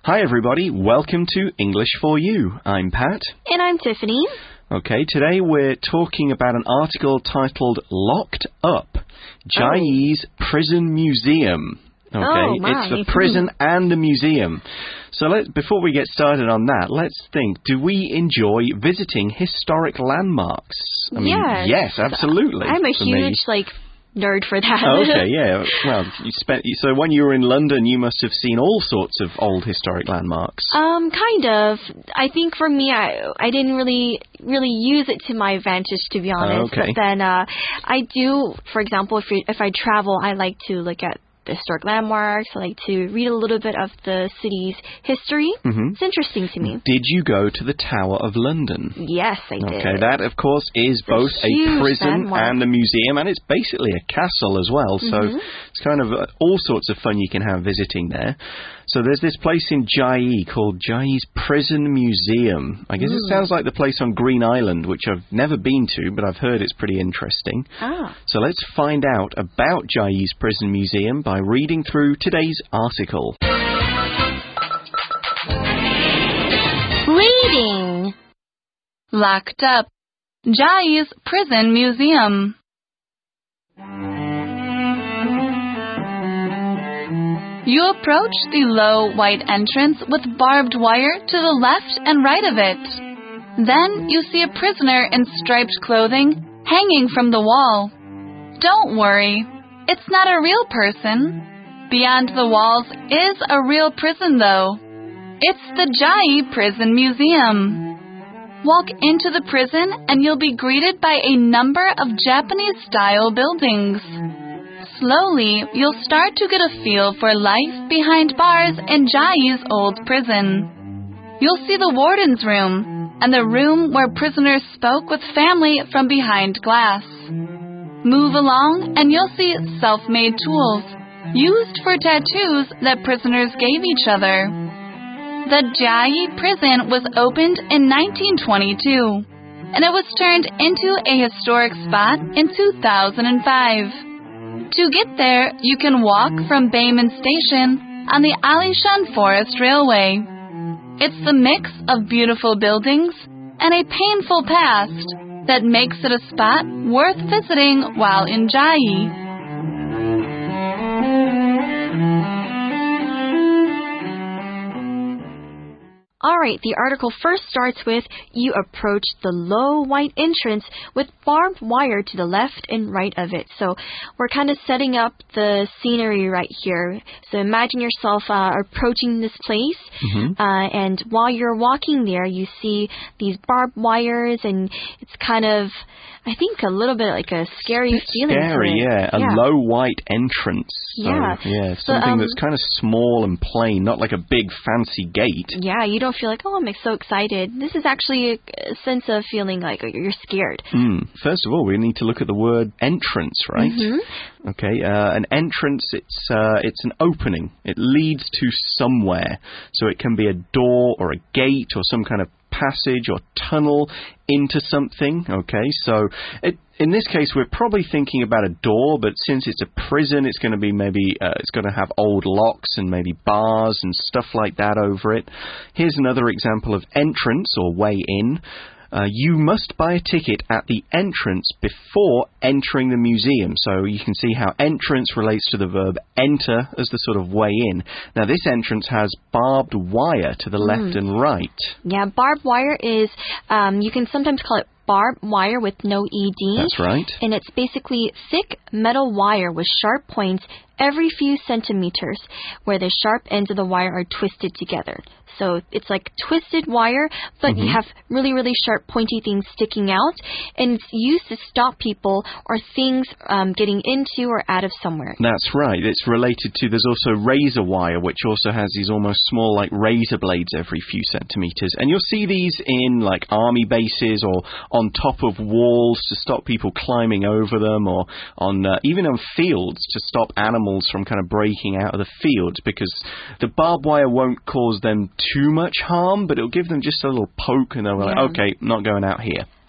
Hi everybody, welcome to English for You. I'm Pat. And I'm Tiffany. Okay, today we're talking about an article titled Locked Up, Chiayi's Prison Museum. Okay, it's a prison and a museum. So before we get started on that, let's think, do we enjoy visiting historic landmarks? I mean, yes, absolutely. I'm a huge, nerd for that. Okay, yeah. Well, so when you were in London, you must have seen all sorts of old historic landmarks. Kind of. I think for me, I didn't really use it to my advantage, to be honest. Okay. But then I do, for example, if I travel, I like to look at the historic landmarks. I like to read a little bit of the city's history. Mm-hmm. It's interesting to me. Did you go to the Tower of London? Yes, I did. Okay, that, of course, is both a prison and a museum, and it's basically a castle as well, so it's kind of all sorts of fun you can have visiting there. So there's this place in Chiayi called Chiayi's Prison Museum. I guess it sounds like the place on Green Island, which I've never been to, but I've heard it's pretty interesting. So let's find out about Chiayi's Prison Museum by reading through today's article. Reading. Locked Up, Chiayi's Prison Museum. You approach the low white entrance with barbed wire to the left and right of it. Then you see a prisoner in striped clothing hanging from the wall. Don't worry, it's not a real person. Beyond the walls is a real prison, though. It's the Chiayi Prison Museum. Walk into the prison and you'll be greeted by a number of Japanese-style buildings. Slowly, you'll start to get a feel for life behind bars in Chiayi's old prison. You'll see the warden's room and the room where prisoners spoke with family from behind glass. Move along and you'll see self-made tools used for tattoos that prisoners gave each other. The Chiayi prison was opened in 1922, and it was turned into a historic spot in 2005. To get there, you can walk from Bayman Station on the Alishan Forest Railway. It's the mix of beautiful buildings and a painful past that makes it a spot worth visiting while in Chiayi. Alright, the article first starts with, you approach the low white entrance with barbed wire to the left and right of it. So we're kind of setting up the scenery right here. So imagine yourself approaching this place, and while you're walking there, you see these barbed wires, and it's kind of, I think, a little bit like a scary feeling. Scary, yeah. A low white entrance. So, something that's kind of small and plain, not like a big fancy gate. Yeah, you don't feel like, oh, I'm so excited. This is actually a sense of feeling like you're scared. First of all, we need to look at the word entrance, right? Okay, an entrance, it's an opening. It leads to somewhere. So it can be a door or a gate or some kind of passage or tunnel into something. Okay, so in this case we're probably thinking about a door, but since it's a prison, it's going to be it's going to have old locks and maybe bars and stuff like that over it. Here's another example of entrance or way in. You must buy a ticket at the entrance before entering the museum. So you can see how entrance relates to the verb enter as the sort of way in. Now, this entrance has barbed wire to the left and right. Yeah, barbed wire is, you can sometimes call it barbed wire with no ED. That's right. And it's basically thick metal wire with sharp points every few centimeters, where the sharp ends of the wire are twisted together. So it's like twisted wire, but you have really, really sharp, pointy things sticking out. And it's used to stop people or things getting into or out of somewhere. That's right. It's related to, there's also razor wire, which also has these almost small, like razor blades every few centimeters. And you'll see these in, like, army bases or on top of walls to stop people climbing over them, or on even on fields to stop animals from kind of breaking out of the fields, because the barbed wire won't cause them too much harm, but it'll give them just a little poke and they'll be like, okay, not going out here.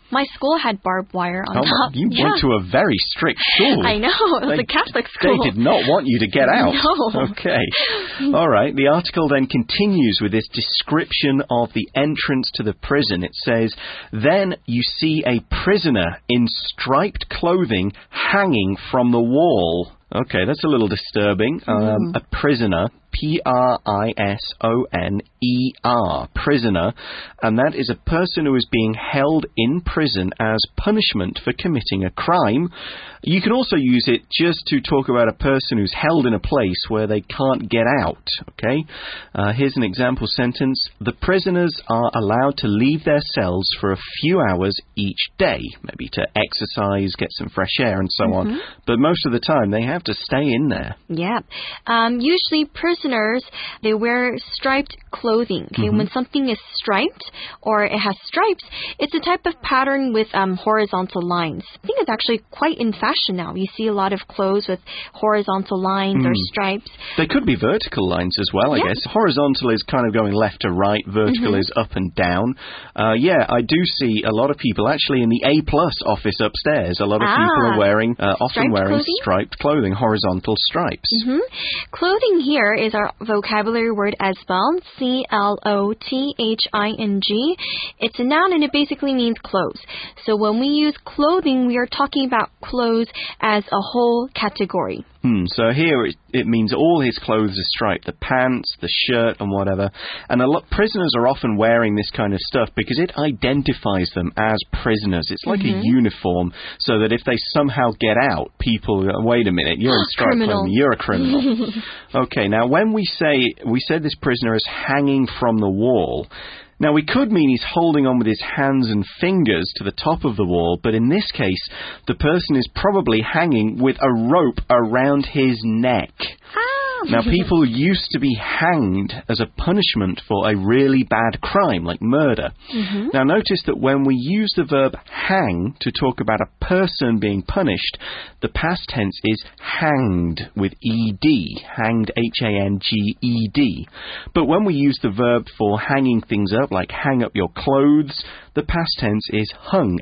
My school had barbed wire on top. You went to a very strict school. I know. It was a Catholic school. They did not want you to get out. No. Okay. All right. The article then continues with this description of the entrance to the prison. It says, then you see a prisoner in striped clothing hanging from the wall. Okay, that's a little disturbing. A prisoner, Prisoner, prisoner, and that is a person who is being held in prison as punishment for committing a crime. You can also use it just to talk about a person who's held in a place where they can't get out, okay? Here's an example sentence. The prisoners are allowed to leave their cells for a few hours each day, maybe to exercise, get some fresh air and so on. But most of the time they have to stay in there. Yeah. Usually prisoners, they wear striped clothing. Okay, when something is striped or it has stripes, it's a type of pattern with horizontal lines. I think it's actually quite in fashion now. You see a lot of clothes with horizontal lines or stripes. They could be vertical lines as well, I guess. Horizontal is kind of going left to right. Vertical is up and down. Yeah, I do see a lot of people actually in the A+ office upstairs. A lot of people are wearing, often wearing striped clothing, horizontal stripes. Clothing here is our vocabulary word as well. C-L-O-T-H-I-N-G. It's a noun and it basically means clothes. So when we use clothing, we are talking about clothes as a whole category. So here it means all his clothes are striped, the pants, the shirt and whatever. And prisoners are often wearing this kind of stuff because it identifies them as prisoners. It's like a uniform so that if they somehow get out, people go, wait a minute, you're in striped clothing, you're a criminal. Okay, now when we said this prisoner is hanging from the wall. Now, we could mean he's holding on with his hands and fingers to the top of the wall, but in this case, the person is probably hanging with a rope around his neck. Now, people used to be hanged as a punishment for a really bad crime, like murder. Now, notice that when we use the verb hang to talk about a person being punished, the past tense is hanged with ed, hanged, H-A-N-G-E-D. But when we use the verb for hanging things up, like hang up your clothes, the past tense is hung,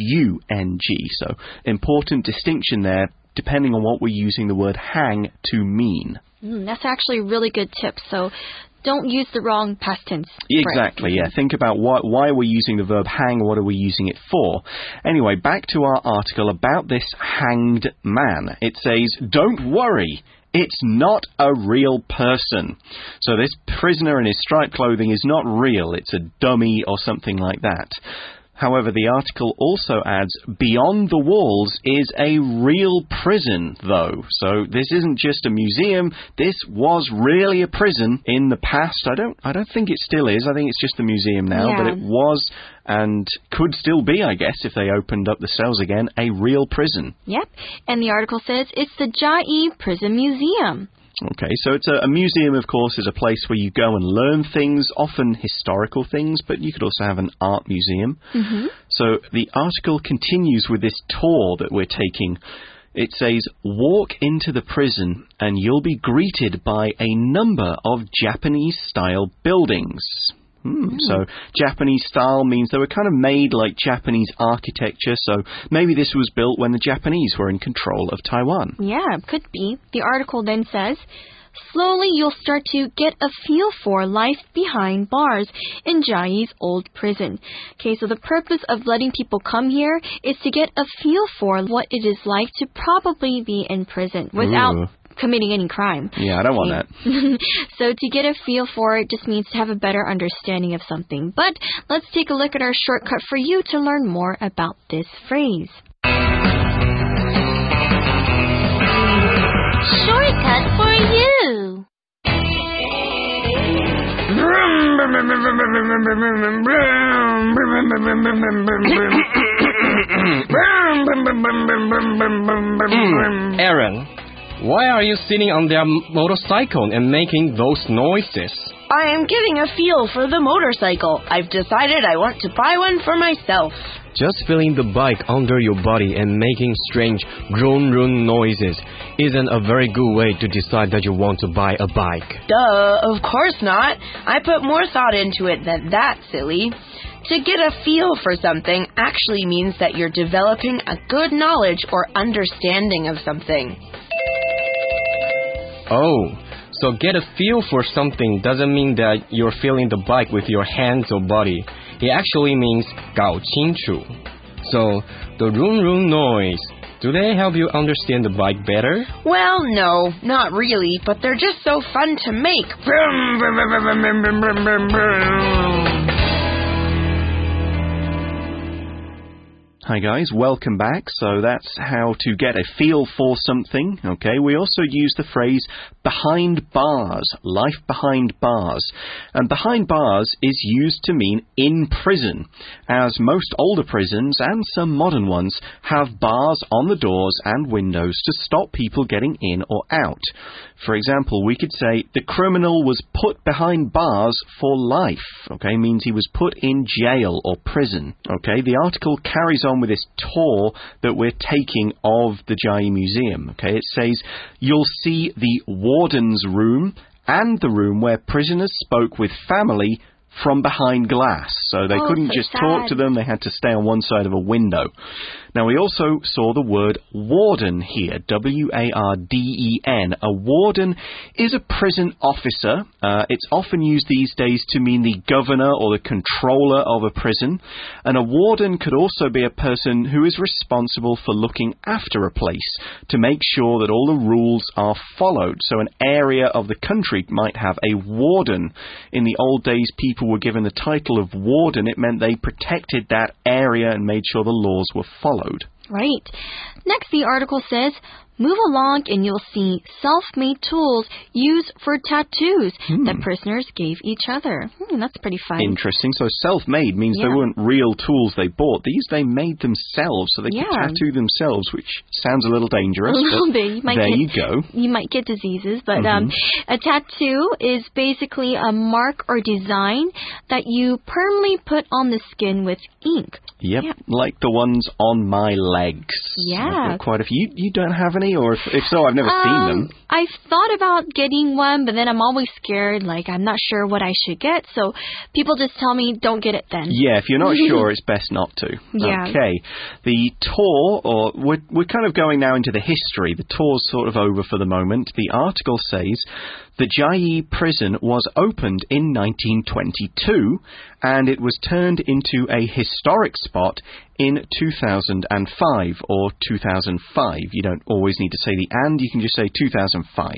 H-U-N-G. So, important distinction there, depending on what we're using the word hang to mean. That's actually a really good tip. So don't use the wrong past tense. Exactly, yeah. Think about why we're using the verb hang, what are we using it for. Anyway, back to our article about this hanged man. It says, don't worry, it's not a real person. So this prisoner in his striped clothing is not real. It's a dummy or something like that. However, the article also adds, beyond the walls is a real prison, though. So this isn't just a museum. This was really a prison in the past. I don't think it still is. I think it's just a museum now, but it was and could still be, I guess, if they opened up the cells again, a real prison. Yep. And the article says it's the Chiayi Prison Museum. Okay, so it's a museum, of course, is a place where you go and learn things, often historical things, but you could also have an art museum. So the article continues with this tour that we're taking. It says, walk into the prison and you'll be greeted by a number of Japanese-style buildings. So Japanese style means they were kind of made like Japanese architecture, so maybe this was built when the Japanese were in control of Taiwan. Yeah, could be. The article then says, slowly you'll start to get a feel for life behind bars in Chiayi's old prison. Okay, so the purpose of letting people come here is to get a feel for what it is like to probably be in prison without committing any crime. Yeah, I don't want that. So to get a feel for it just means to have a better understanding of something. But let's take a look at our shortcut for you to learn more about this phrase. Shortcut for you. Aaron, why are you sitting on their motorcycle and making those noises? I am getting a feel for the motorcycle. I've decided I want to buy one for myself. Just feeling the bike under your body and making strange groan noises isn't a very good way to decide that you want to buy a bike. Duh, of course not. I put more thought into it than that, silly. To get a feel for something actually means that you're developing a good knowledge or understanding of something. Oh, so get a feel for something doesn't mean that you're feeling the bike with your hands or body. It actually means 搞清楚. So, the room room noise, do they help you understand the bike better? Well, no, not really, but they're just so fun to make. Vroom, vroom, vroom, vroom, vroom, vroom, vroom, vroom, vroom. Hi guys, welcome back. So that's how to get a feel for something. Okay, we also use the phrase behind bars, life behind bars. And behind bars is used to mean in prison, as most older prisons and some modern ones have bars on the doors and windows to stop people getting in or out. For example, we could say the criminal was put behind bars for life. Okay, means he was put in jail or prison. Okay, the article carries on with this tour that we're taking of the Chiayi Museum. Okay, it says you'll see the warden's room and the room where prisoners spoke with family from behind glass. So they couldn't just talk to them, they had to stay on one side of a window. Now, we also saw the word warden here, W-A-R-D-E-N. A warden is a prison officer. It's often used these days to mean the governor or the controller of a prison. And a warden could also be a person who is responsible for looking after a place to make sure that all the rules are followed. So an area of the country might have a warden. In the old days, people were given the title of warden. It meant they protected that area and made sure the laws were followed. Right. Next, the article says, move along and you'll see self-made tools used for tattoos that prisoners gave each other. That's pretty fun. Interesting. So self-made means they weren't real tools they bought. These they made themselves, so they could tattoo themselves, which sounds a little dangerous. A little bit. You go. You might get diseases, but a tattoo is basically a mark or design that you permanently put on the skin with ink. Yep, like the ones on my legs. Yeah. I've got quite a few. You don't have any? Or if so, I've never seen them. I've thought about getting one, but then I'm always scared. Like, I'm not sure what I should get. So people just tell me, don't get it then. Yeah, if you're not sure, it's best not to. Yeah. Okay. The tour, or we're kind of going now into the history. The tour's sort of over for the moment. The article says the Chiayi prison was opened in 1922, and it was turned into a historic spot in 2005 or 2005. You don't always need to say the and, you can just say 2005.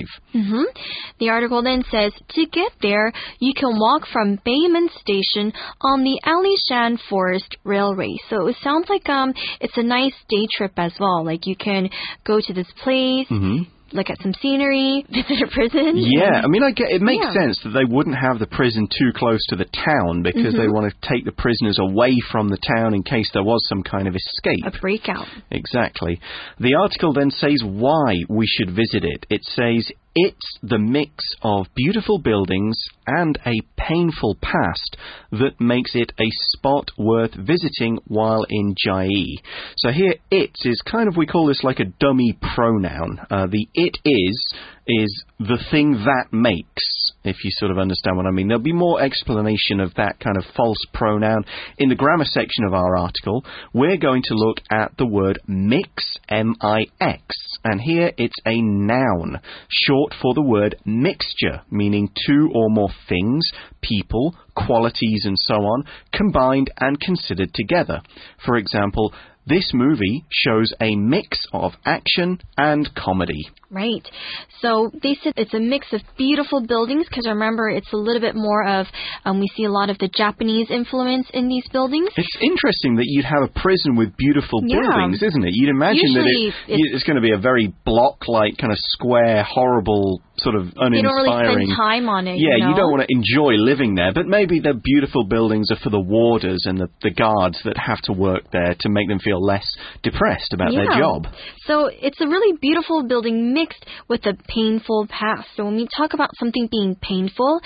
The article then says, to get there, you can walk from Beiman Station on the Alishan Forest Railway. So it sounds like it's a nice day trip as well. Like you can go to this place, look at some scenery, visit a prison. Yeah, I mean, it makes sense that they wouldn't have the prison too close to the town because they want to take the prisoners away from the town in case there was some kind of escape. A breakout. Exactly. The article then says why we should visit it. It says it's the mix of beautiful buildings and a painful past that makes it a spot worth visiting while in Chiayi. So here, it is kind of, we call this like a dummy pronoun. The it is the thing that makes, if you sort of understand what I mean. There'll be more explanation of that kind of false pronoun in the grammar section of our article. We're going to look at the word mix, M-I-X, and here it's a noun, short for the word mixture, meaning two or more things, people, qualities and so on, combined and considered together. For example, this movie shows a mix of action and comedy. Right. So they said it's a mix of beautiful buildings because remember it's a little bit more of, we see a lot of the Japanese influence in these buildings. It's interesting that you'd have a prison with beautiful buildings, isn't it? You'd imagine usually that it's going to be a very block-like, kind of square, horrible, sort of uninspiring. You don't really spend time on it. Yeah, you don't want to enjoy living there, but maybe the beautiful buildings are for the warders and the guards that have to work there to make them feel less depressed about their job. So it's a really beautiful building mixed with a painful past. So when we talk about something being painful,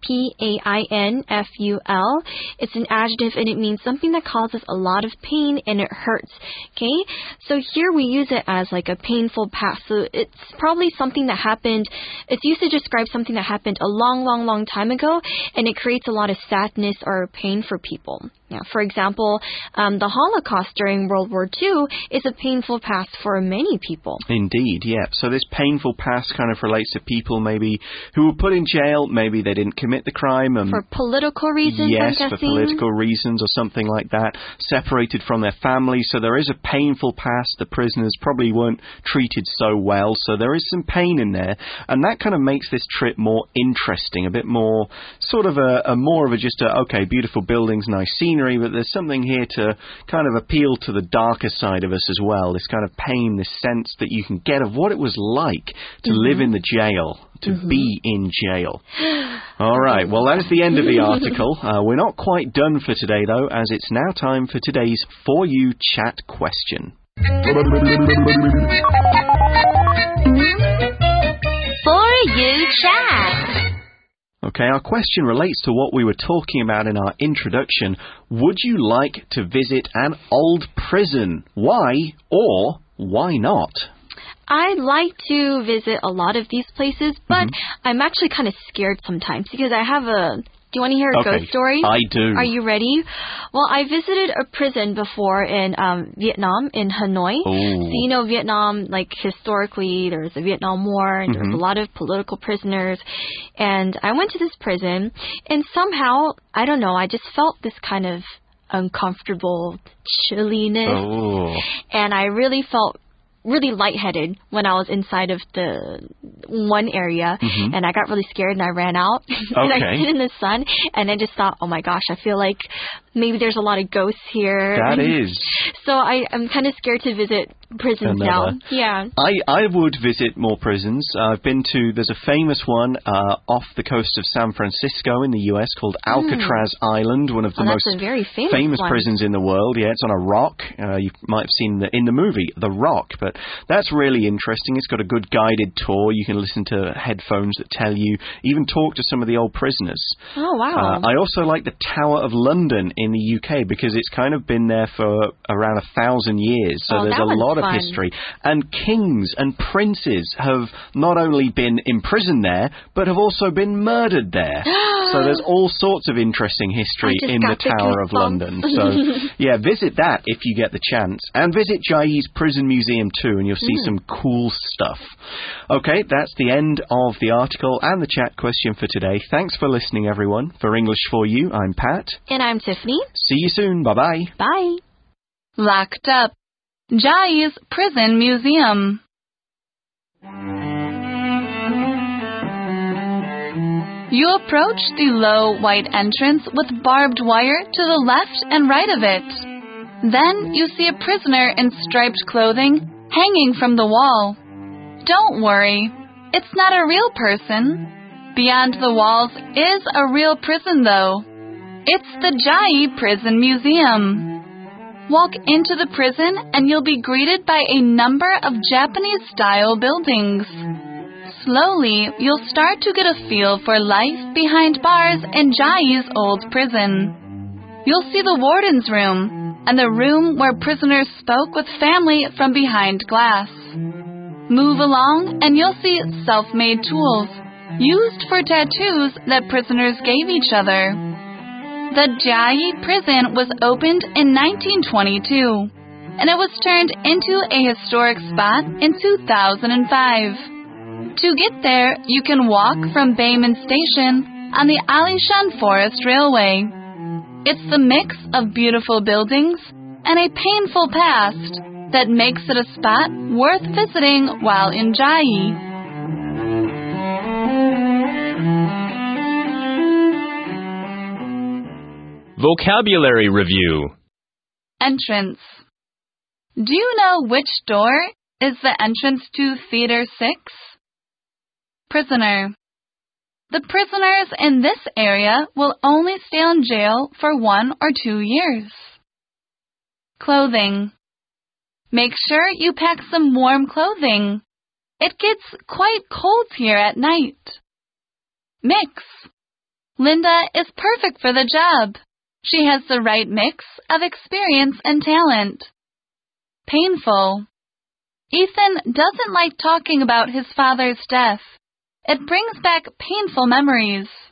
painful. It's an adjective and it means something that causes a lot of pain and it hurts. Okay, so here we use it as like a painful past. So it's probably something that happened. It's used to describe something that happened a long time ago, and it creates a lot of sadness or pain for people. Yeah, for example, the Holocaust during World War II is a painful past for many people. Indeed, yeah. So this painful past kind of relates to people maybe who were put in jail, maybe they didn't commit the crime. For political reasons, yes, I'm for guessing. political reasons or something like that, separated from their family. So there is a painful past. The prisoners probably weren't treated so well, so there is some pain in there. And that kind of makes this trip more interesting, a bit more sort of okay, beautiful buildings, nice scenery, but there's something here to kind of appeal to the darker side of us as well, this kind of pain, this sense that you can get of what it was like to live in the jail, to be in jail. All right, well, that is the end of the article. We're not quite done for today, though, as it's now time for today's For You Chat question. For You Chat. Okay, our question relates to what we were talking about in our introduction. Would you like to visit an old prison? Why or why not? I'd like to visit a lot of these places, but I'm actually kind of scared sometimes because I have a... Do you want to hear a ghost story? I do. Are you ready? Well, I visited a prison before in Vietnam, in Hanoi. Ooh. So, you know, Vietnam, like, historically, there was the Vietnam War, and there was a lot of political prisoners. And I went to this prison, and somehow, I don't know, I just felt this kind of uncomfortable chilliness. Oh. And I really felt really lightheaded when I was inside of the one area, and I got really scared and I ran out. And I stood in the sun, and I just thought, oh my gosh, I feel like maybe there's a lot of ghosts here. That is. So I'm kind of scared to visit prisons now. Yeah. I would visit more prisons. I've been to, there's a famous one off the coast of San Francisco in the US called Alcatraz Island, one of the most a very famous prisons in the world. Yeah, it's on a rock. You might have seen in the movie, The Rock, but that's really interesting. It's got a good guided tour. You can listen to headphones that tell you, even talk to some of the old prisoners. Oh, wow. I also like the Tower of London in the UK because it's kind of been there for around 1,000 years. So there's a lot of history. And kings and princes have not only been imprisoned there, but have also been murdered there. So there's all sorts of interesting history in the Tower of London. So, yeah, visit that if you get the chance. And visit Chiayi's Prison Museum too, and you'll see some cool stuff. Okay, that's the end of the article and the chat question for today. Thanks for listening, everyone. For English for You, I'm Pat. And I'm Tiffany. See you soon. Bye-bye. Bye. Locked up. Chiayi's Prison Museum. You approach the low white entrance with barbed wire to the left and right of it. Then you see a prisoner in striped clothing hanging from the wall. Don't worry, it's not a real person. Beyond the walls is a real prison, though. It's the Chiayi Prison Museum. Walk into the prison and you'll be greeted by a number of Japanese-style buildings. Slowly, you'll start to get a feel for life behind bars in Chiayi's old prison. You'll see the warden's room and the room where prisoners spoke with family from behind glass. Move along and you'll see self-made tools used for tattoos that prisoners gave each other. The Chiayi prison was opened in 1922, and it was turned into a historic spot in 2005. To get there, you can walk from Beiman Station on the Alishan Forest Railway. It's the mix of beautiful buildings and a painful past that makes it a spot worth visiting while in Chiayi. Vocabulary Review. Entrance. Do you know which door is the entrance to Theater 6? Prisoner. The prisoners in this area will only stay in jail for 1 or 2 years. Clothing. Make sure you pack some warm clothing. It gets quite cold here at night. Mix. Linda is perfect for the job. She has the right mix of experience and talent. Painful. Ethan doesn't like talking about his father's death. It brings back painful memories.